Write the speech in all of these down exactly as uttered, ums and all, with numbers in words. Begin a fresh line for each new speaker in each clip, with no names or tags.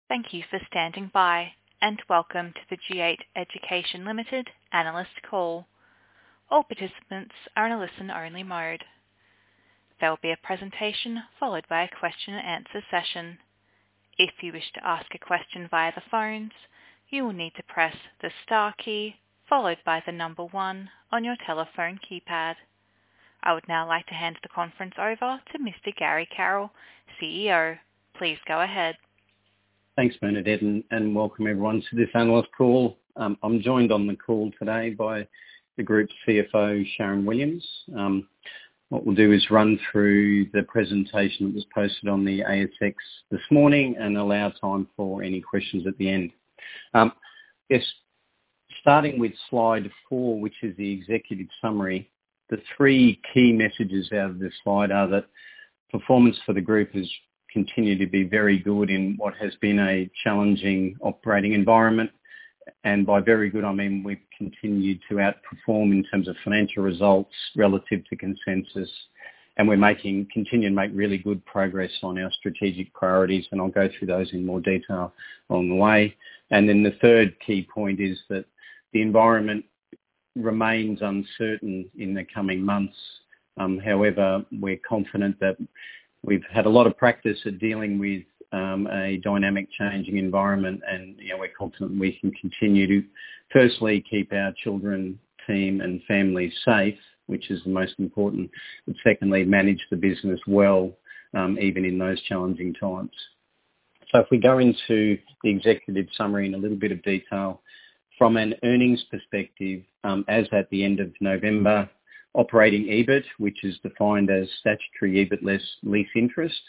Thank you for standing by, and welcome to the G eight Education Limited analyst call. All participants are in a listen-only mode. There will be a presentation followed by a question and answer session. If you wish to ask a question via the phones, you will need to press the star key followed by the number one on your telephone keypad. I would now like to hand the conference over to Mister Gary Carroll, C E O. Please go ahead.
Thanks, Bernadette, and, and welcome everyone to this analyst call. Um, I'm joined on the call today by the Group C F O, Sharon Williams. Um, what we'll do is run through the presentation that was posted on the A S X this morning and allow time for any questions at the end. Um, yes, starting with slide four, which is the executive summary, the three key messages out of this slide are that performance for the group has continue to be very good in what has been a challenging operating environment. And by very good, I mean we've continued to outperform in terms of financial results relative to consensus. And we're making, continue to make really good progress on our strategic priorities. And I'll go through those in more detail along the way. And then the third key point is that the environment remains uncertain in the coming months. Um, however, we're confident that we've had a lot of practice at dealing with um, a dynamic changing environment, and you know, we're confident we can continue to firstly keep our children, team and families safe, which is the most important, but secondly manage the business well um, even in those challenging times. So if we go into the executive summary in a little bit of detail, from an earnings perspective, um, as at the end of November, operating EBIT, which is defined as statutory EBIT less lease interest,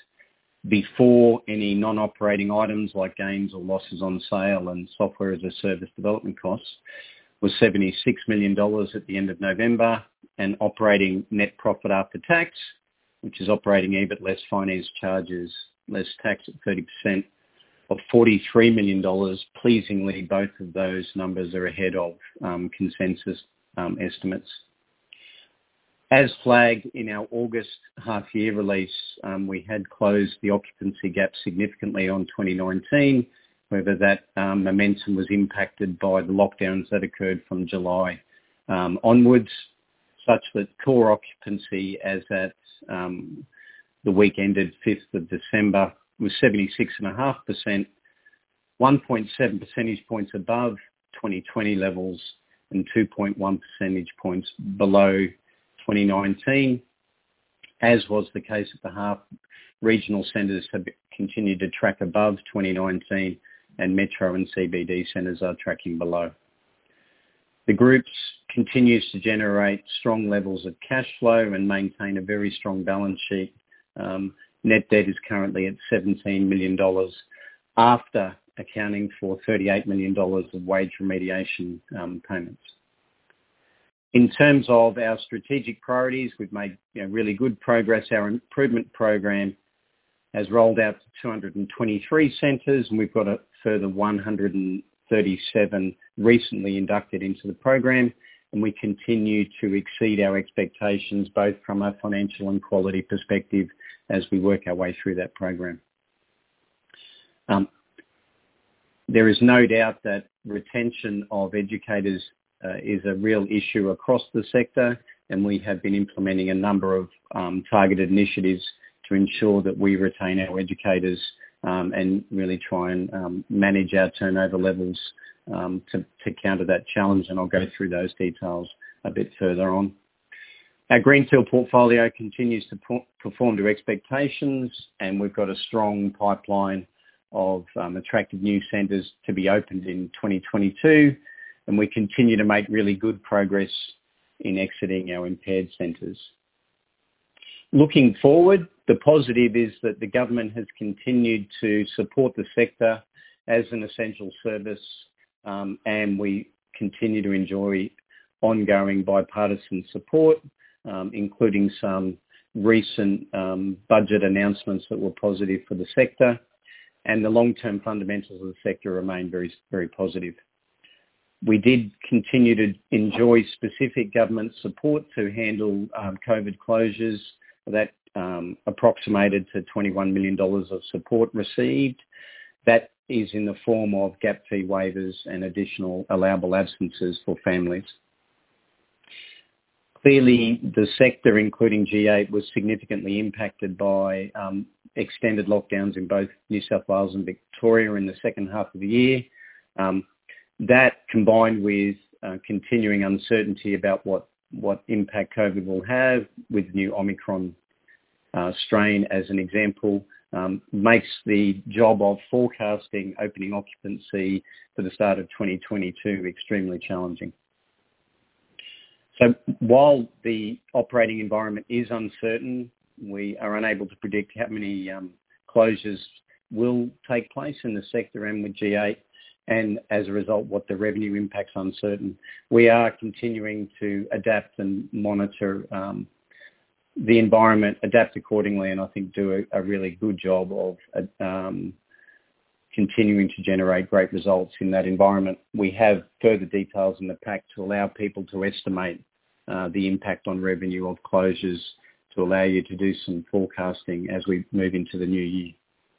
before any non-operating items like gains or losses on sale and software as a service development costs, was seventy-six million dollars at the end of November, and operating net profit after tax, which is operating EBIT less finance charges, less tax at thirty percent, of forty-three million dollars. Pleasingly, both of those numbers are ahead of um, consensus um, estimates. As flagged in our August half-year release, um, we had closed the occupancy gap significantly on twenty nineteen. However, that um, momentum was impacted by the lockdowns that occurred from July um, onwards, such that core occupancy as at um, the week ended fifth of December was seventy-six point five percent, one point seven percentage points above twenty twenty levels and two point one percentage points below twenty nineteen. As was the case at the half, regional centres have continued to track above twenty nineteen, and metro and C B D centres are tracking below. The group continues to generate strong levels of cash flow and maintain a very strong balance sheet. Um, net debt is currently at seventeen million dollars after accounting for thirty-eight million dollars of wage remediation um, payments. In terms of our strategic priorities, we've made you know, really good progress. Our improvement program has rolled out to two hundred twenty-three centres, and we've got a further one hundred thirty-seven recently inducted into the program, and we continue to exceed our expectations both from a financial and quality perspective as we work our way through that program. Um, there is no doubt that retention of educators Uh, is a real issue across the sector, and we have been implementing a number of um, targeted initiatives to ensure that we retain our educators um, and really try and um, manage our turnover levels um, to, to counter that challenge, and I'll go through those details a bit further on. Our Greenfield portfolio continues to po- perform to expectations, and we've got a strong pipeline of um, attractive new centres to be opened in twenty twenty-two. And we continue to make really good progress in exiting our impaired centres. Looking forward, the positive is that the government has continued to support the sector as an essential service, um, and we continue to enjoy ongoing bipartisan support, um, including some recent um, budget announcements that were positive for the sector, and the long-term fundamentals of the sector remain very, very positive. We did continue to enjoy specific government support to handle um, COVID closures. That um, approximated to twenty-one million dollars of support received. That is in the form of gap fee waivers and additional allowable absences for families. Clearly, the sector, including G eight, was significantly impacted by um, extended lockdowns in both New South Wales and Victoria in the second half of the year. Um, that, combined with uh, continuing uncertainty about what, what impact COVID will have with new Omicron uh, strain, as an example, um, makes the job of forecasting opening occupancy for the start of twenty twenty-two extremely challenging. So while the operating environment is uncertain, we are unable to predict how many um, closures will take place in the sector and with G eight, and as a result, what the revenue impact's uncertain. We are continuing to adapt and monitor um, the environment, adapt accordingly, and I think do a, a really good job of um, continuing to generate great results in that environment. We have further details in the pack to allow people to estimate uh, the impact on revenue of closures, to allow you to do some forecasting as we move into the new year.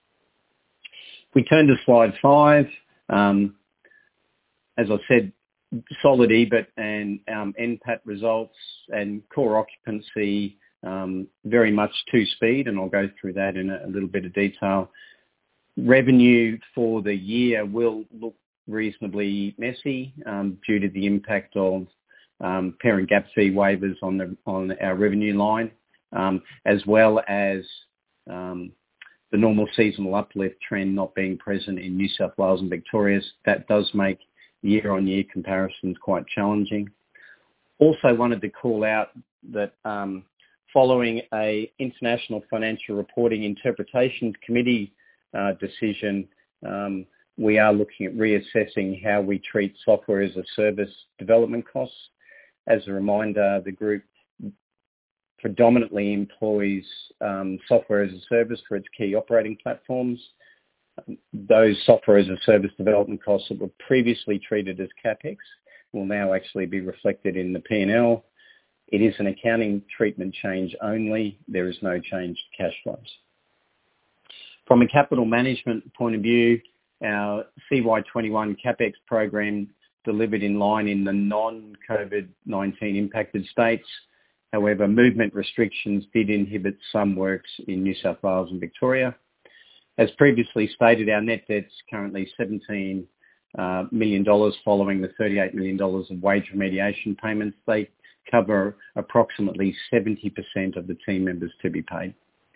If we turn to slide five, um, as I said, solid E B I T and um, N P A T results and core occupancy um, very much two speed, and I'll go through that in a, a little bit of detail. Revenue for the year will look reasonably messy um, due to the impact of um, parent gap fee waivers on the on our revenue line, um, as well as um, the normal seasonal uplift trend not being present in New South Wales and Victoria. That does make year-on-year comparisons quite challenging. Also wanted to call out that um, following a International Financial Reporting Interpretations Committee uh, decision, um, we are looking at reassessing how we treat software as a service development costs. As a reminder, the group predominantly employs um, software as a service for its key operating platforms. Those software as a service development costs that were previously treated as CapEx will now actually be reflected in the P and L. It is an accounting treatment change only. There is no change to cash flows. From a capital management point of view, our C Y twenty-one CapEx program delivered in line in the non-COVID nineteen impacted states. However, movement restrictions did inhibit some works in New South Wales and Victoria. As previously stated, our net debt's currently seventeen uh, million dollars following the thirty-eight million dollars of wage remediation payments. They cover approximately seventy percent of the team members to be paid.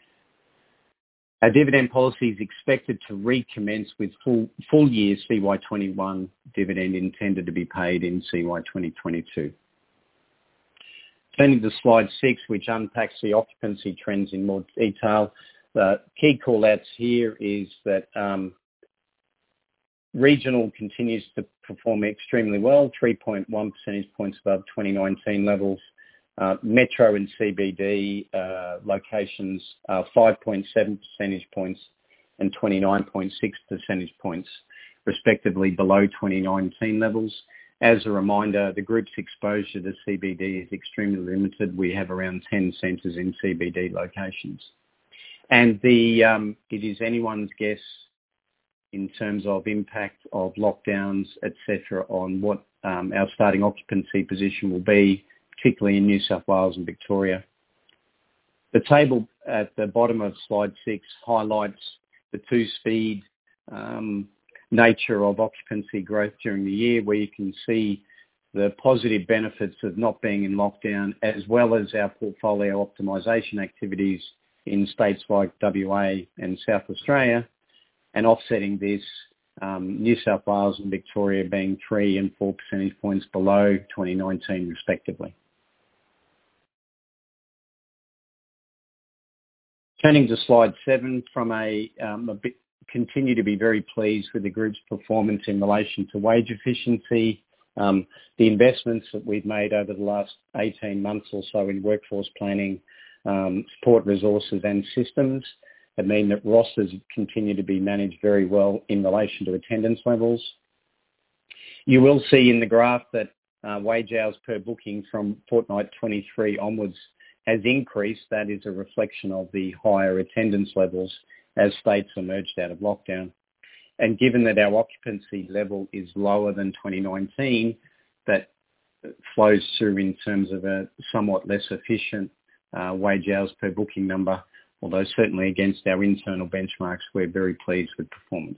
Our dividend policy is expected to recommence with full, full year C Y twenty-one dividend intended to be paid in C Y twenty twenty-two. Turning to slide six, which unpacks the occupancy trends in more detail. The key call-outs here is that um, regional continues to perform extremely well, three point one percentage points above twenty nineteen levels. Uh, Metro and C B D uh, locations are five point seven percentage points and twenty-nine point six percentage points, respectively, below twenty nineteen levels. As a reminder, the group's exposure to C B D is extremely limited. We have around ten centres in C B D locations. And the um, it is anyone's guess in terms of impact of lockdowns, et cetera, on what um, our starting occupancy position will be, particularly in New South Wales and Victoria. The table at the bottom of slide six highlights the two-speed um, nature of occupancy growth during the year, where you can see the positive benefits of not being in lockdown, as well as our portfolio optimisation activities in states like W A and South Australia, and offsetting this, um, New South Wales and Victoria being three and four percentage points below twenty nineteen respectively. Turning to slide seven, from a, um, a bit, continue to be very pleased with the group's performance in relation to wage efficiency. Um, the investments that we've made over the last eighteen months or so in workforce planning, um, support resources and systems that mean that rosters continue to be managed very well in relation to attendance levels. You will see in the graph that uh, wage hours per booking from fortnight twenty-three onwards has increased. That is a reflection of the higher attendance levels as states emerged out of lockdown. And given that our occupancy level is lower than twenty nineteen, that flows through in terms of a somewhat less efficient uh, wage hours per booking number, although certainly against our internal benchmarks, we're very pleased with performance.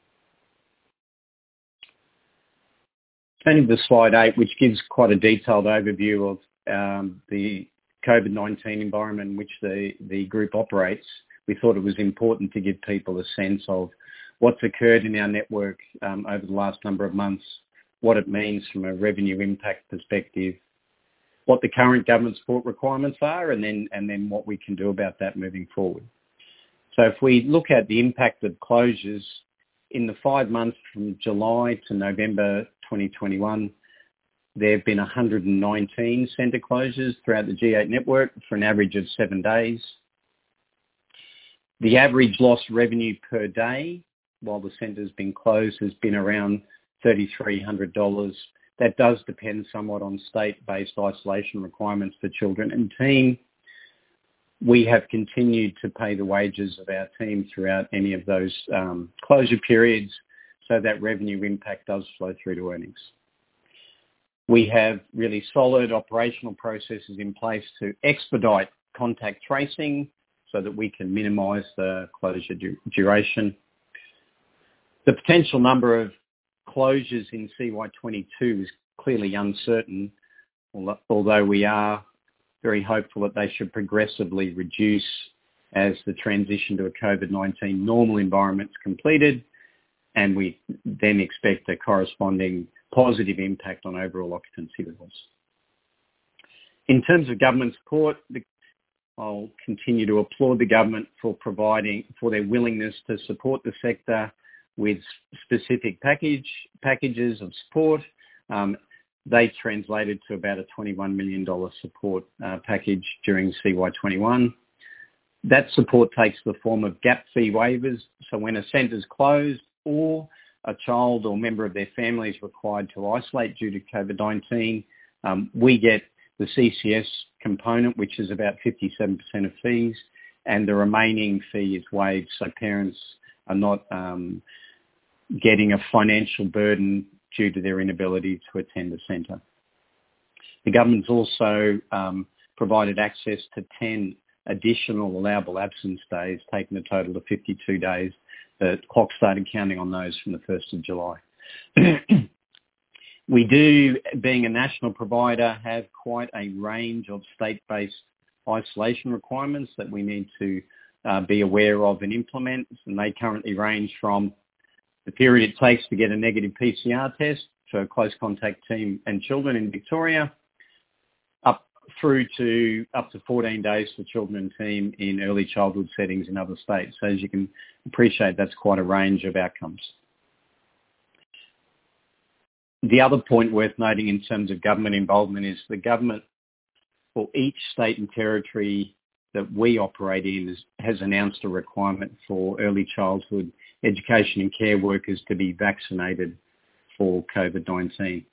Turning to slide eight, which gives quite a detailed overview of um, the COVID nineteen environment in which the, the group operates, we thought it was important to give people a sense of what's occurred in our network um, over the last number of months, what it means from a revenue impact perspective, what the current government support requirements are, and then, and then what we can do about that moving forward. So if we look at the impact of closures, in the five months from July to November twenty twenty-one, there have been one hundred nineteen centre closures throughout the G eight network for an average of seven days. The average lost revenue per day while the centre's been closed has been around three thousand three hundred dollars. That does depend somewhat on state-based isolation requirements for children and team. We have continued to pay the wages of our team throughout any of those um, closure periods, so that revenue impact does flow through to earnings. We have really solid operational processes in place to expedite contact tracing so that we can minimise the closure du- duration. The potential number of closures in C Y twenty-two is clearly uncertain, although we are very hopeful that they should progressively reduce as the transition to a COVID nineteen normal environment is completed, and we then expect a corresponding positive impact on overall occupancy levels. In terms of government support, the, I'll continue to applaud the government for providing, for their willingness to support the sector with specific package packages of support. Um, they translated to about a twenty-one million dollars support uh, package during C Y twenty-one. That support takes the form of gap fee waivers. So when a centre is closed or a child or member of their family is required to isolate due to COVID nineteen, um, we get the C C S component, which is about fifty-seven percent of fees, and the remaining fee is waived, so parents are not um, getting a financial burden due to their inability to attend the centre. The government's also um, provided access to ten additional allowable absence days, taking a total of fifty-two days. The clock started counting on those from the first of July. We do, being a national provider, have quite a range of state-based isolation requirements that we need to uh, be aware of and implement, and they currently range from the period it takes to get a negative P C R test for a close contact team and children in Victoria, up through to up to fourteen days for children and team in early childhood settings in other states. So as you can appreciate, that's quite a range of outcomes. The other point worth noting in terms of government involvement is the government for each state and territory that we operate in is, has announced a requirement for early childhood education and care workers to be vaccinated for COVID nineteen.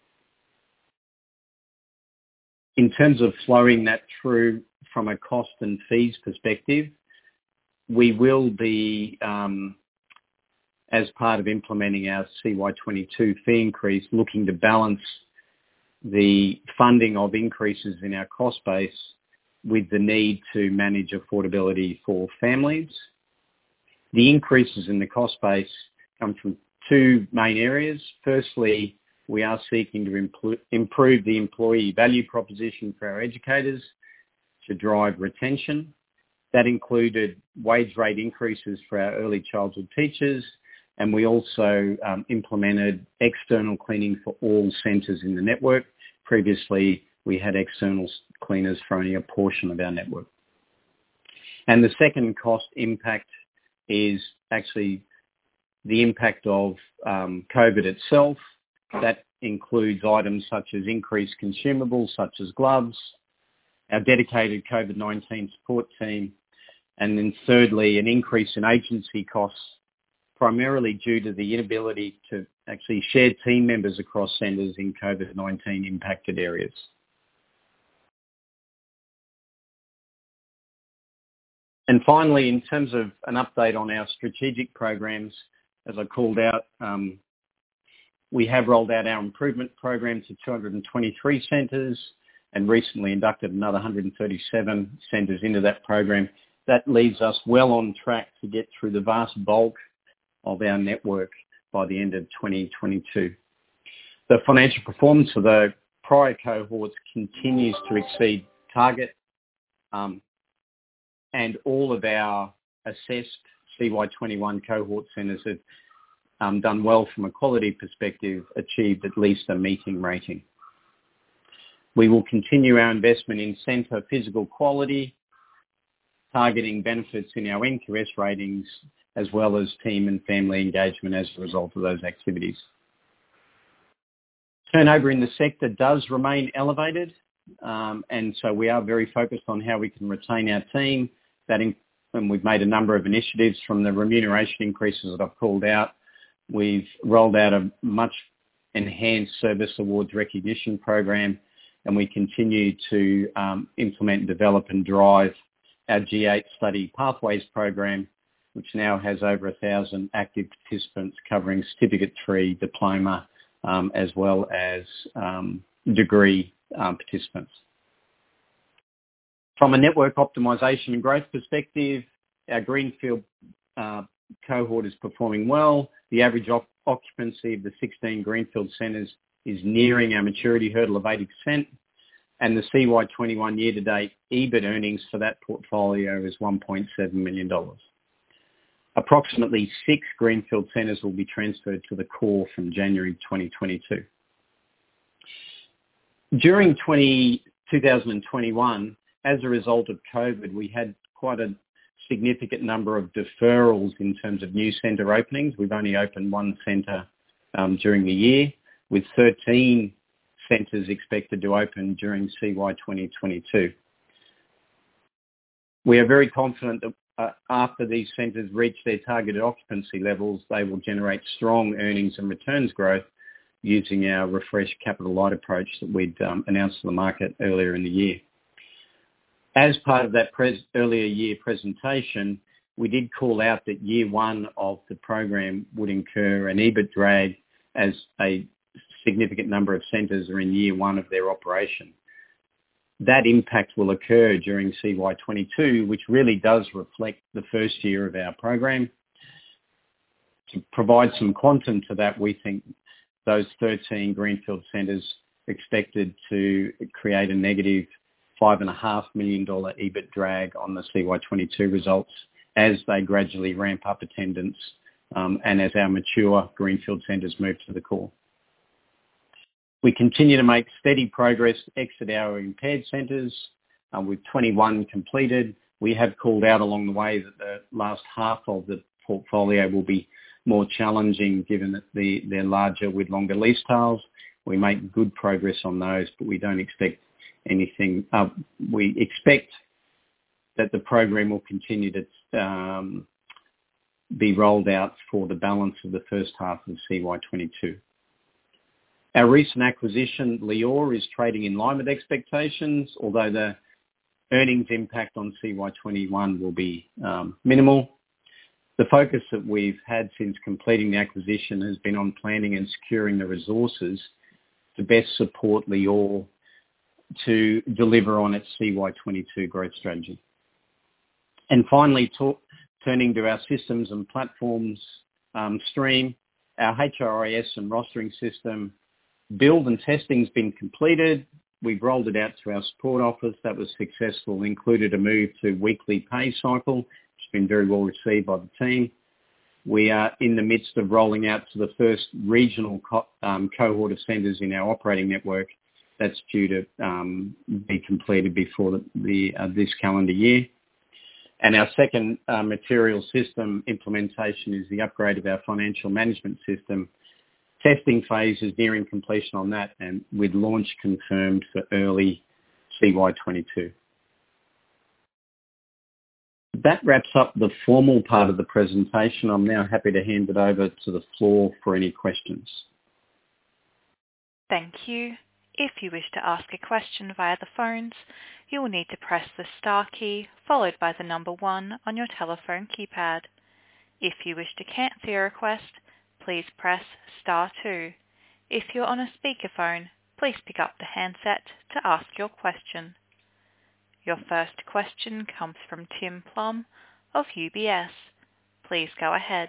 In terms of flowing that through from a cost and fees perspective, we will be, um, as part of implementing our C Y twenty-two fee increase, looking to balance the funding of increases in our cost base with the need to manage affordability for families. The increases in the cost base come from two main areas. Firstly, we are seeking to impl- improve the employee value proposition for our educators to drive retention. That included wage rate increases for our early childhood teachers, and we also um, implemented external cleaning for all centres in the network. Previously, we had external cleaners for only a portion of our network. And the second cost impact is actually the impact of um, COVID itself. That includes items such as increased consumables, such as gloves, our dedicated COVID nineteen support team, and then thirdly, an increase in agency costs, primarily due to the inability to actually share team members across centres in COVID nineteen impacted areas. And finally, in terms of an update on our strategic programs, as I called out, um, we have rolled out our improvement program to two hundred twenty-three centres and recently inducted another one hundred thirty-seven centres into that program. That leaves us well on track to get through the vast bulk of our network by the end of twenty twenty-two. The financial performance of the prior cohorts continues to exceed target, um, and all of our assessed C Y twenty-one cohort centres have um, done well from a quality perspective, achieved at least a meeting rating. We will continue our investment in centre physical quality, targeting benefits in our N Q S ratings, as well as team and family engagement as a result of those activities. Turnover in the sector does remain elevated, um, and so we are very focused on how we can retain our team. That in, and we've made a number of initiatives from the remuneration increases that I've called out. We've rolled out a much enhanced service awards recognition program, and we continue to um, implement, develop and drive our G eight Study Pathways program, which now has over a thousand active participants covering certificate three, diploma, um, as well as um, degree um, participants. From a network optimisation and growth perspective, our Greenfield uh, cohort is performing well. The average op- occupancy of the sixteen Greenfield centres is nearing our maturity hurdle of eighty percent. And the C Y twenty-one year-to-date E B I T earnings for that portfolio is one point seven million dollars. Approximately six Greenfield centres will be transferred to the core from January twenty twenty-two. During twenty twenty-one, as a result of COVID, we had quite a significant number of deferrals in terms of new centre openings. We've only opened one centre um, during the year, with thirteen centres expected to open during C Y twenty twenty-two. We are very confident that uh, after these centres reach their targeted occupancy levels, they will generate strong earnings and returns growth using our refreshed capital light approach that we'd um, announced to the market earlier in the year. As part of that pres- earlier year presentation, we did call out that year one of the program would incur an E B I T drag as a significant number of centres are in year one of their operation. That impact will occur during C Y twenty-two, which really does reflect the first year of our program. To provide some quantum to that, we think those thirteen Greenfield centres expected to create a negative five point five million dollars E B I T drag on the C Y twenty-two results as they gradually ramp up attendance um, and as our mature Greenfield centres move to the core. We continue to make steady progress to exit our impaired centres, um, with twenty-one completed. We have called out along the way that the last half of the portfolio will be more challenging given that the, they're larger with longer lease tails. We make good progress on those, but we don't expect anything. Uh, we expect that the program will continue to um, be rolled out for the balance of the first half of C Y twenty-two. Our recent acquisition, Lior, is trading in line with expectations, although the earnings impact on C Y twenty-one will be um, minimal. The focus that we've had since completing the acquisition has been on planning and securing the resources to best support Lior to deliver on its C Y twenty-two growth strategy. And finally, talk, turning to our systems and platforms um, stream, our H R I S and rostering system build and testing has been completed. We've rolled it out to our support office. That was successful, included a move to weekly pay cycle, which has been very well received by the team. We are in the midst of rolling out to the first regional co- um, cohort of centres in our operating network. That's due to um, be completed before the, the uh, this calendar year. And our second uh, material system implementation is the upgrade of our financial management system. Testing phase is nearing completion on that, and with launch confirmed for early C Y twenty-two. That wraps up the formal part of the presentation. I'm now happy to hand it over to the floor for any questions.
Thank you. If you wish to ask a question via the phones, you will need to press the star key followed by the number one on your telephone keypad. If you wish to cancel your request, please press star two. If you're on a speakerphone, please pick up the handset to ask your question. Your first question comes from Tim Plum of U B S. Please go ahead.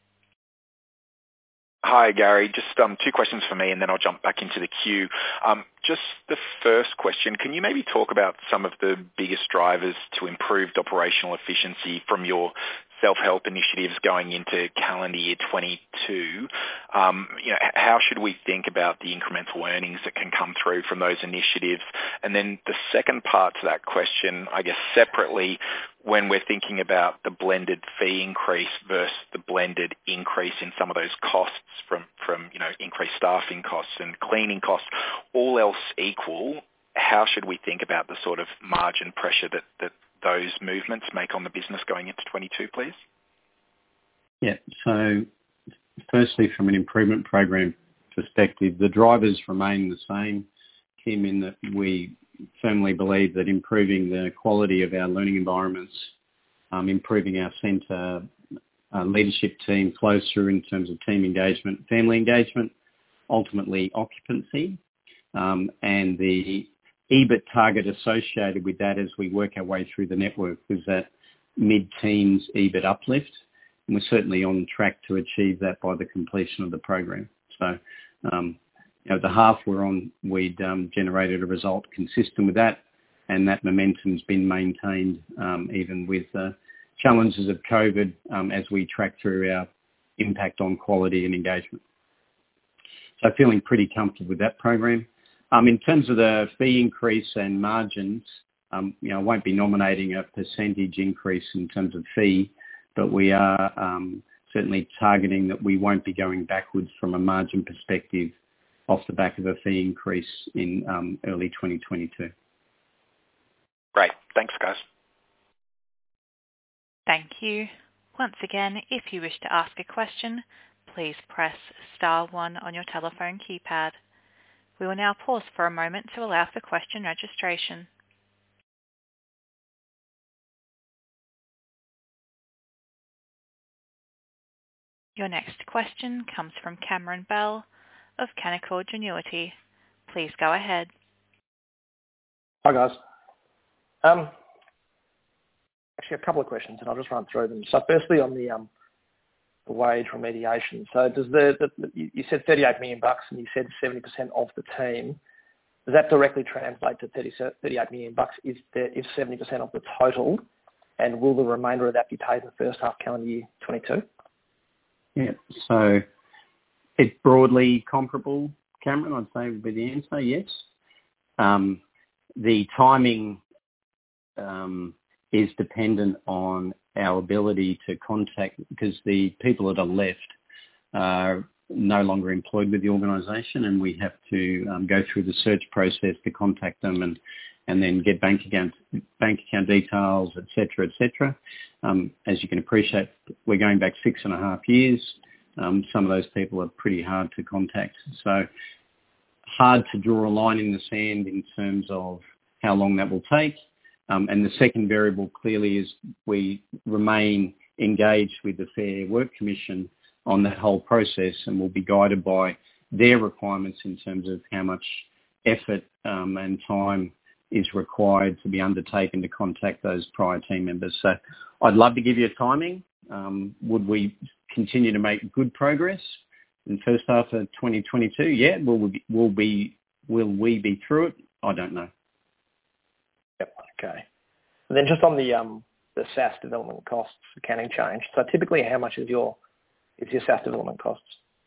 Hi, Gary. Just um, two questions for me, and then I'll jump back into the queue. Um, just the first question, can you maybe talk about some of the biggest drivers to improved operational efficiency from your self-help initiatives going into calendar year twenty-two? Um, you know, how should we think about the incremental earnings that can come through from those initiatives? And then the second part to that question, I guess separately, when we're thinking about the blended fee increase versus the blended increase in some of those costs from, from you know, increased staffing costs and cleaning costs, all else equal, how should we think about the sort of margin pressure that, that those movements make on the business going into twenty-two, please?
Yeah, so firstly, from an improvement program perspective, the drivers remain the same, Tim, in that we firmly believe that improving the quality of our learning environments, um, improving our centre uh, leadership team flows through in terms of team engagement, family engagement, ultimately occupancy, um, and the E B I T target associated with that as we work our way through the network was that mid-teens E B I T uplift, and we're certainly on track to achieve that by the completion of the program. So, um, you know, the half we're on, we'd um, generated a result consistent with that, and that momentum's been maintained um, even with uh, challenges of COVID um, as we track through our impact on quality and engagement. So feeling pretty comfortable with that program. Um, in terms of the fee increase and margins, um, you know, I won't be nominating a percentage increase in terms of fee, but we are um, certainly targeting that we won't be going backwards from a margin perspective off the back of a fee increase in um, early twenty twenty-two.
Great. Thanks, guys.
Thank you. Once again, if you wish to ask a question, please press star one on your telephone keypad. We will now pause for a moment to allow for question registration. Your next question comes from Cameron Bell of Canaccord Genuity. Please go ahead.
Hi, guys. Um, actually, a couple of questions, and I'll just run through them. So firstly, on the um, the wage remediation. So does the, the you said thirty-eight million bucks, and you said seventy percent of the team. Does that directly translate to thirty-eight million bucks? Is there is seventy percent of the total, and will the remainder of that be paid in the first half calendar year twenty-two?
Yeah, so it's broadly comparable, Cameron, I'd say would be the answer, yes. Um, the timing um, is dependent on our ability to contact, because the people that are left are no longer employed with the organisation, and we have to um, go through the search process to contact them and, and then get bank account, bank account details, et cetera, et cetera. Um, as you can appreciate, we're going back six and a half years. Um, some of those people are pretty hard to contact. So hard to draw a line in the sand in terms of how long that will take. Um, and the second variable clearly is we remain engaged with the Fair Work Commission on that whole process, and will be guided by their requirements in terms of how much effort um, and time is required to be undertaken to contact those prior team members. So I'd love to give you a timing. Um, would we continue to make good progress in the first half of twenty twenty-two? Yeah. Will we be, will be, will we be through it? I don't know.
Yep. Okay. And then just on the um, the S A S development costs accounting change. So typically, how much is your is your S A S development costs?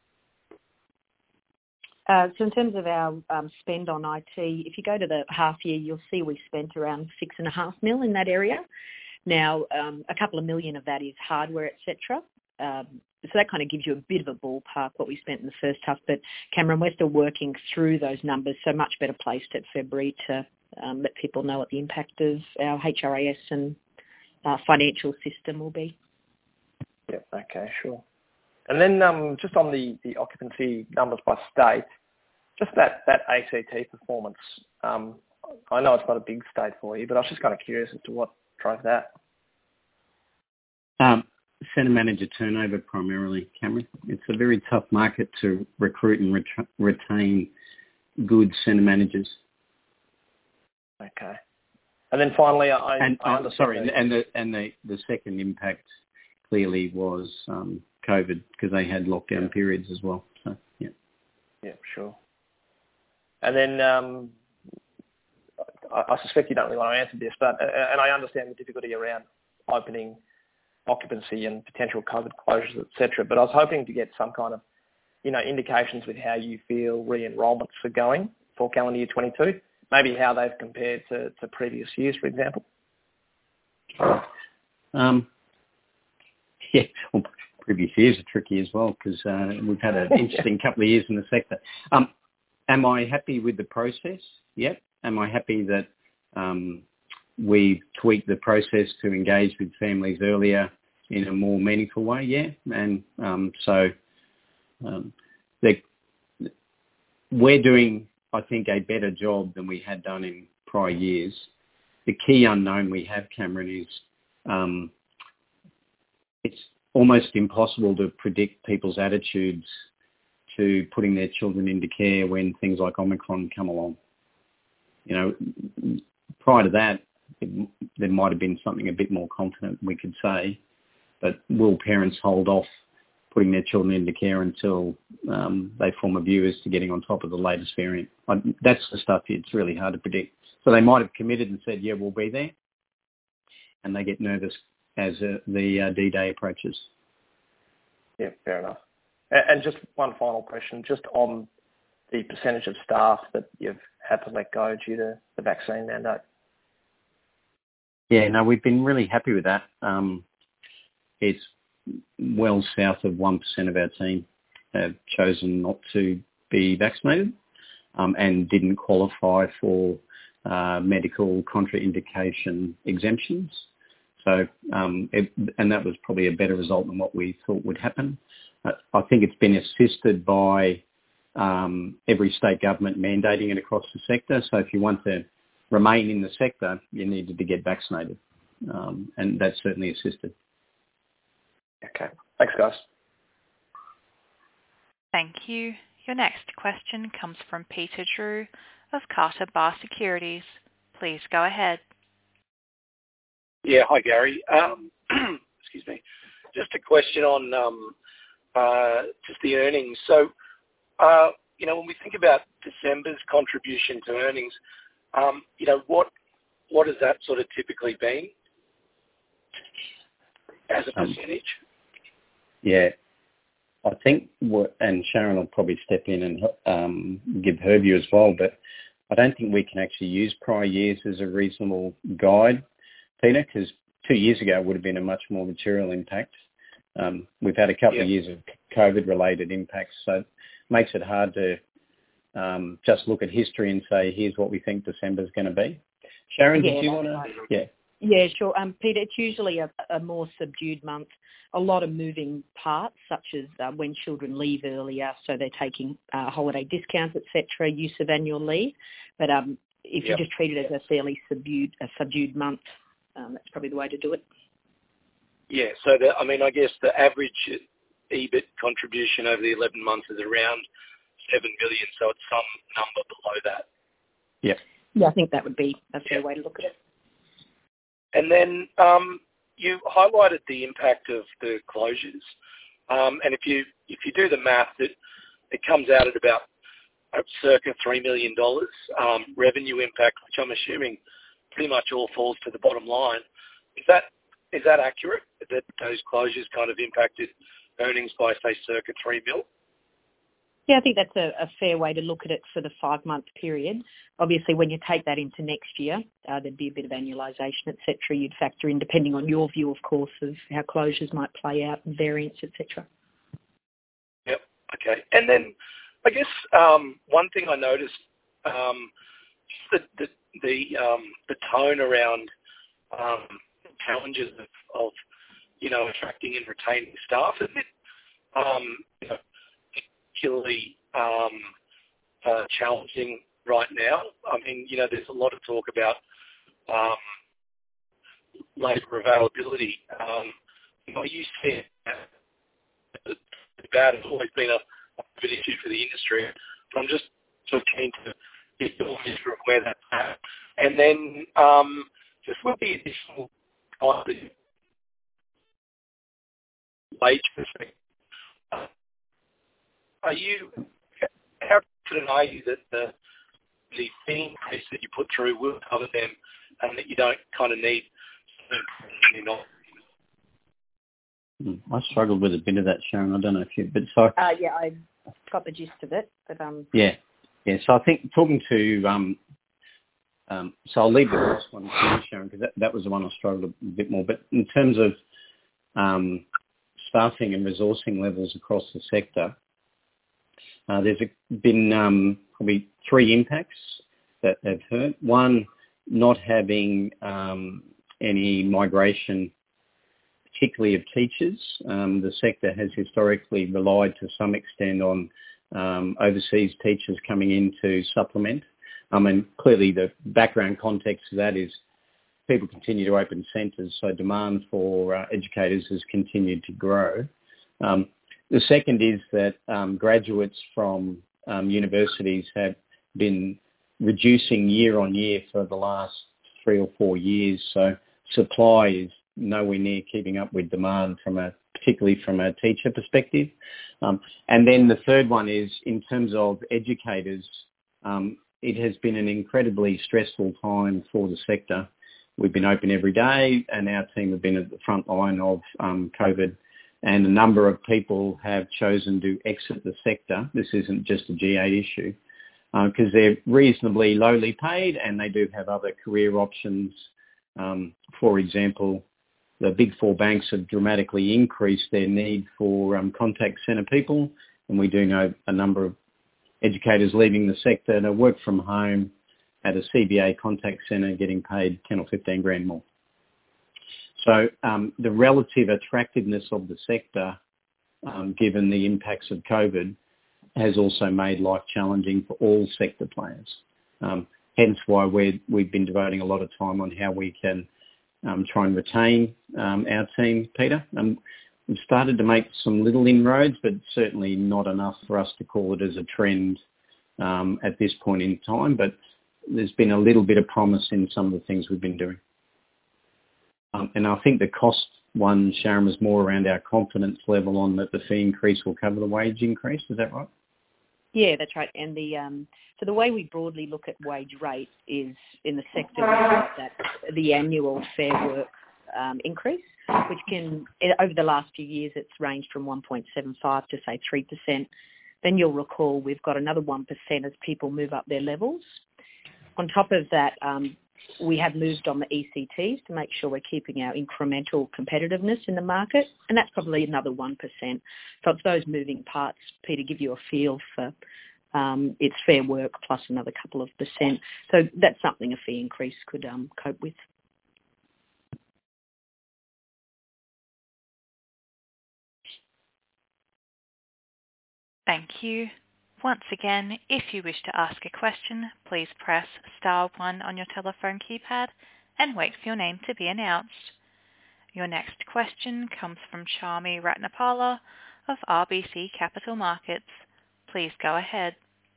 Uh, so in terms of our um, spend on I T, if you go to the half year, you'll see we spent around six and a half mil in that area. Now, um, a couple of million of that is hardware, et cetera. Um, so that kind of gives you a bit of a ballpark what we spent in the first half. But Cameron, we're still working through those numbers, so much better placed at February to um, let people know what the impact of our H R A S and uh, financial system will be.
Yeah. Okay. Sure. And then um, just on the, the occupancy numbers by state, just that, that A C T performance, um, I know it's not a big state for you, but I was just kind of curious as to what drove that.
Um, centre manager turnover primarily, Cameron. It's a very tough market to recruit and ret- retain good centre managers.
Okay. And then finally, I,
and,
I
uh,
understand...
Sorry,
that...
and, the, and the, the second impact clearly was um, COVID, because they had lockdown
yeah.
periods as well. So, yeah.
Yeah, sure. And then um, I, I suspect you don't really want to answer this, but uh, and I understand the difficulty around opening occupancy and potential COVID closures, et cetera. But I was hoping to get some kind of, you know, indications with how you feel re-enrollments are going for calendar year twenty-two. Maybe how they've compared to, to previous years, for example.
Um, yeah, well, previous years are tricky as well, because uh, we've had an interesting couple of years in the sector. Um, am I happy with the process? Yep. Am I happy that um, we tweaked the process to engage with families earlier in a more meaningful way? Yeah. And um, so um, we're doing, I think, a better job than we had done in prior years. The key unknown we have, Cameron, is um, it's almost impossible to predict people's attitudes to putting their children into care when things like Omicron come along. You know, prior to that, it, there might have been something a bit more confident we could say, but will parents hold off putting their children into care until um, they form a view as to getting on top of the latest variant? I, that's the stuff it's really hard to predict. So they might have committed and said, yeah, we'll be there, and they get nervous as uh, the uh, D-Day approaches.
Yeah, fair enough. And just one final question, just on the percentage of staff that you've had to let go due to the vaccine mandate.
Yeah, no, we've been really happy with that. Um, it's well south of one percent of our team have chosen not to be vaccinated um, and didn't qualify for uh, medical contraindication exemptions. So, um, it, and that was probably a better result than what we thought would happen. Uh, I think it's been assisted by um, every state government mandating it across the sector. So if you want to remain in the sector, you needed to get vaccinated. Um, and that's certainly assisted.
Okay. Thanks, guys.
Thank you. Your next question comes from Peter Drew of Carter Bar Securities. Please go ahead.
Yeah, hi, Gary. Um, excuse me. Just a question on um, uh, just the earnings. So, uh, you know, when we think about December's contribution to earnings, um, you know, what what has that sort of typically been as a percentage? Um,
yeah, I think, what, and Sharon will probably step in and um, give her view as well, but I don't think we can actually use prior years as a reasonable guide, Peter, because two years ago would have been a much more material impact. Um, we've had a couple
yeah.
of years of COVID-related impacts, so it makes it hard to um, just look at history and say, here's what we think December's going to be. Sharon,
yeah,
did you want to?
Right.
Yeah.
Yeah, sure. Um, Peter, it's usually a, a more subdued month. A lot of moving parts, such as uh, when children leave earlier, so they're taking uh, holiday discounts, et cetera, use of annual leave. But um, if yep. you just treat it as a fairly subdued, a subdued month, um, that's probably the way to do it.
Yeah. So, the, I mean, I guess the average E B I T contribution over the eleven months is around seven million, so it's some number below that.
Yeah.
Yeah, I think that would be a fair
yep.
way to look at it.
And then um, you highlighted the impact of the closures, um, and if you if you do the math, it it comes out at about uh, circa three million dollars um, revenue impact, which I'm assuming pretty much all falls to the bottom line. Is that is that accurate? That those closures kind of impacted earnings by say circa three mil?
Yeah, I think that's a, a fair way to look at it for the five-month period. Obviously, when you take that into next year, uh, there'd be a bit of annualisation, et cetera. You'd factor in, depending on your view, of course, of how closures might play out and variants, et cetera.
Yep. Okay. And then I guess um, one thing I noticed, um, the the the, um, the tone around um, challenges of, of you know attracting and retaining staff is a bit um, you know, particularly um, uh, challenging right now. I mean, you know, there's a lot of talk about um, labour availability. Um, you know, you said that it's always been a, a bit issue for the industry, but I'm just sort of keen to get your history of where that's at. And then um, just with the additional kind of wage perspective, uh, are you, how confident are you that the, the fee increase that you put through will cover them and that you don't kind of need some in
I struggled with a bit of that, Sharon. I don't know if you, but so
uh, yeah, I got the gist of it. But um,
yeah, yeah. So I think talking to um, um, so I'll leave the first one to you, Sharon, because that, that was the one I struggled a bit more. But in terms of um, staffing and resourcing levels across the sector, uh, there's a, been um, probably three impacts that have hurt. One, not having um, any migration, particularly of teachers. Um, the sector has historically relied to some extent on um, overseas teachers coming in to supplement. I mean, clearly the background context of that is people continue to open centres, so demand for uh, educators has continued to grow. Um, the second is that um, graduates from um, universities have been reducing year on year for the last three or four years, so supply is nowhere near keeping up with demand from a, particularly from a teacher perspective. Um, and then the third one is in terms of educators, um, it has been an incredibly stressful time for the sector. We've been open every day and our team have been at the front line of um, COVID, and a number of people have chosen to exit the sector. This isn't just a G eight issue because uh, they're reasonably lowly paid and they do have other career options. Um, for example, the big four banks have dramatically increased their need for um, contact centre people, and we do know a number of educators leaving the sector to work from home at a C B A contact centre getting paid ten or fifteen grand more. So um, the relative attractiveness of the sector, um, given the impacts of COVID, has also made life challenging for all sector players. Um, hence why we're, we've been devoting a lot of time on how we can Um, try and retain um, our team, Peter. Um, we've started to make some little inroads, but certainly not enough for us to call it as a trend um, at this point in time. But there's been a little bit of promise in some of the things we've been doing. Um, and I think the cost one, Sharon, was more around our confidence level on that the fee increase will cover the wage increase. Is that right?
Yeah, that's right. And the um, so the way we broadly look at wage rate is in the sector we have that the annual Fair Work um, increase, which can over the last few years it's ranged from one point seven five to say three percent. Then you'll recall we've got another one percent as people move up their levels. On top of that, um, we have moved on the E C Ts to make sure we're keeping our incremental competitiveness in the market, and that's probably another one percent. So it's those moving parts, Peter, give you a feel for um, it's Fair Work plus another couple of percent. So that's something a fee increase could um, cope with.
Thank you. Once again, if you wish to ask a question, please press star one on your telephone keypad and wait for your name to be announced. Your next question comes from Charmi Ratnapala of R B C Capital Markets. Please go ahead.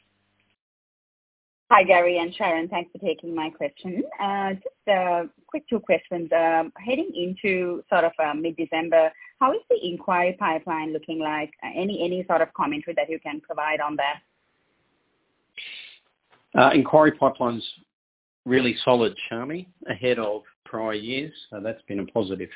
Hi, Gary and Sharon. Thanks for taking my question. Uh, just uh, quick two questions. Um, heading into sort of uh, mid-December, how is the inquiry pipeline looking like? Uh, any any sort of commentary that you can provide on that?
Uh, inquiry pipeline's really solid, Charmi, ahead of prior years. So that's been a positive.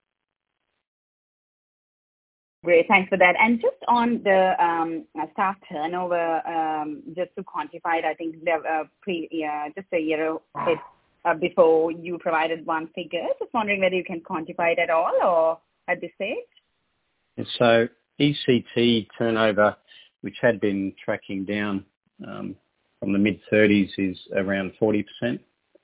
Great, thanks for that. And just on the um, staff turnover, um, just to quantify it, I think uh, pre, uh, just a year uh, before you provided one figure. Just wondering whether you can quantify it at all or at this stage.
So E C T turnover, which had been tracking down um, from the mid thirties, is around forty percent.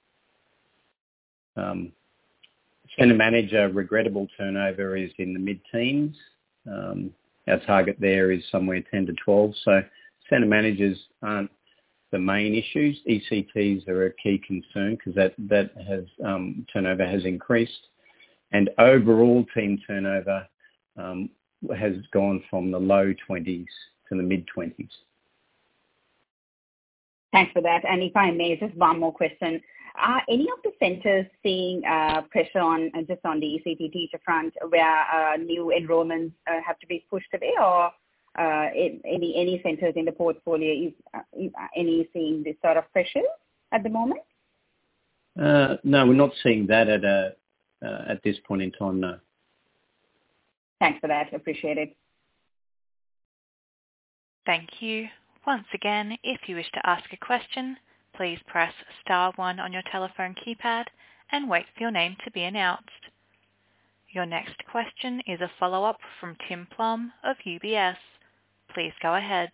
Um, Centre manager regrettable turnover is in the mid-teens. Um, our target there is somewhere ten to twelve. So centre managers aren't the main issues. E C Ts are a key concern because that, that has um, turnover has increased. and overall team turnover um, has gone from the low twenties to the mid twenties.
Thanks for that. And if I may, just one more question. Are any of the centres seeing uh, pressure on uh, just on the E C T teacher front where uh, new enrolments uh, have to be pushed away, or uh, in, any any centres in the portfolio is, uh, is any seeing this sort of pressure at the moment?
Uh, no, we're not seeing that at a uh, at this point in time. No.
Thanks for that. Appreciate it.
Thank you. Once again, if you wish to ask a question, please press star one on your telephone keypad and wait for your name to be announced. Your next question is a follow-up from Tim Plum of U B S. Please go ahead.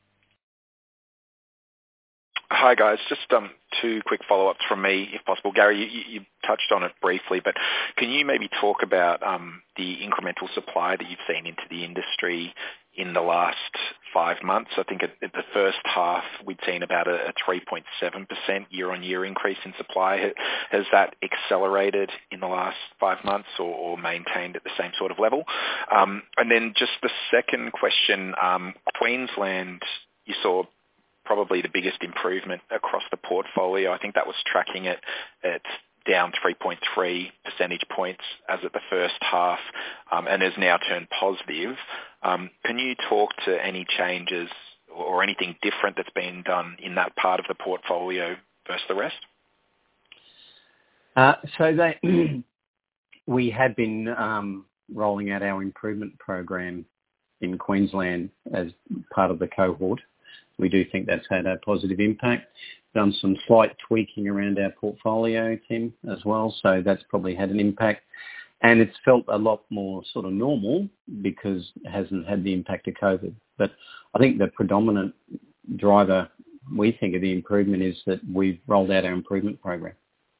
Hi guys, just um, two quick follow-ups from me, if possible. Gary, you, you touched on it briefly, but can you maybe talk about um, the incremental supply that you've seen into the industry in the last five months? I think at, at the first half we'd seen about a, a three point seven percent year-on-year increase in supply. Has that accelerated in the last five months or, or maintained at the same sort of level? Um, and then just the second question, um, Queensland, you saw probably the biggest improvement across the portfolio. I think that was tracking it at down three point three percentage points as at the first half, um, and has now turned positive. Um, can you talk to any changes or anything different that's been done in that part of the portfolio versus the rest?
Uh, so they, we had been um, rolling out our improvement program in Queensland as part of the cohort. We do think that's had a positive impact. Done some slight tweaking around our portfolio, Tim, as well. So that's probably had an impact. And it's felt a lot more sort of normal because it hasn't had the impact of COVID. But I think the predominant driver, we think, of the improvement is that we've rolled out our improvement program.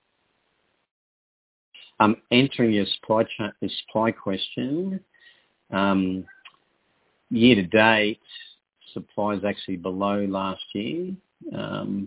Um, answering your supply, cha- your supply question, um, year to date, supply is actually below last year. Um,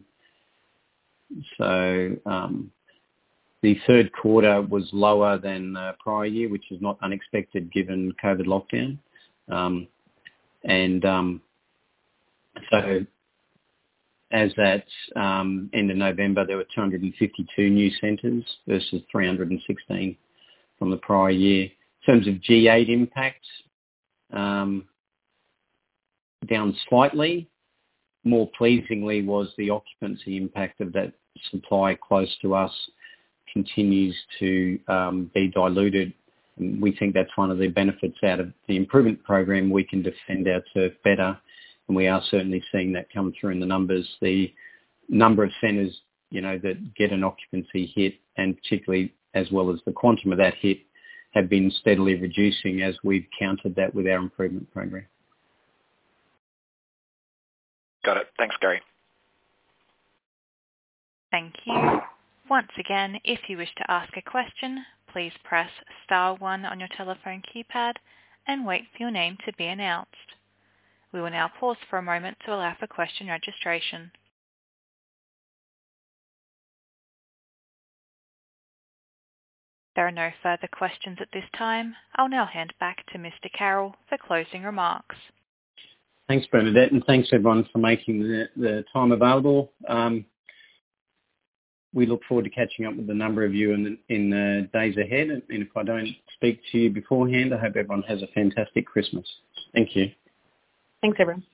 so um, the third quarter was lower than uh, prior year, which is not unexpected given COVID lockdown. Um, and um, so as at um, end of November, there were two hundred fifty-two new centres versus three hundred sixteen from the prior year. In terms of G eight impacts, um, down slightly. More pleasingly was the occupancy impact of that supply close to us continues to um, be diluted. And we think that's one of the benefits out of the improvement program. We can defend our turf better, and we are certainly seeing that come through in the numbers. The number of centres, you know, that get an occupancy hit, and particularly as well as the quantum of that hit, have been steadily reducing as we've countered that with our improvement program.
Got it. Thanks, Gary.
Thank you. Once again, if you wish to ask a question, please press star one on your telephone keypad and wait for your name to be announced. We will now pause for a moment to allow for question registration. There are no further questions at this time. I'll now hand back to Mister Carroll for closing remarks.
Thanks, Bernadette, and thanks everyone for making the, the time available. Um, we look forward to catching up with a number of you in the, in the days ahead. And if I don't speak to you beforehand, I hope everyone has a fantastic Christmas. Thank you.
Thanks, everyone.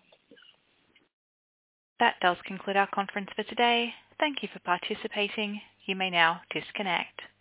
That does conclude our conference for today. Thank you for participating. You may now disconnect.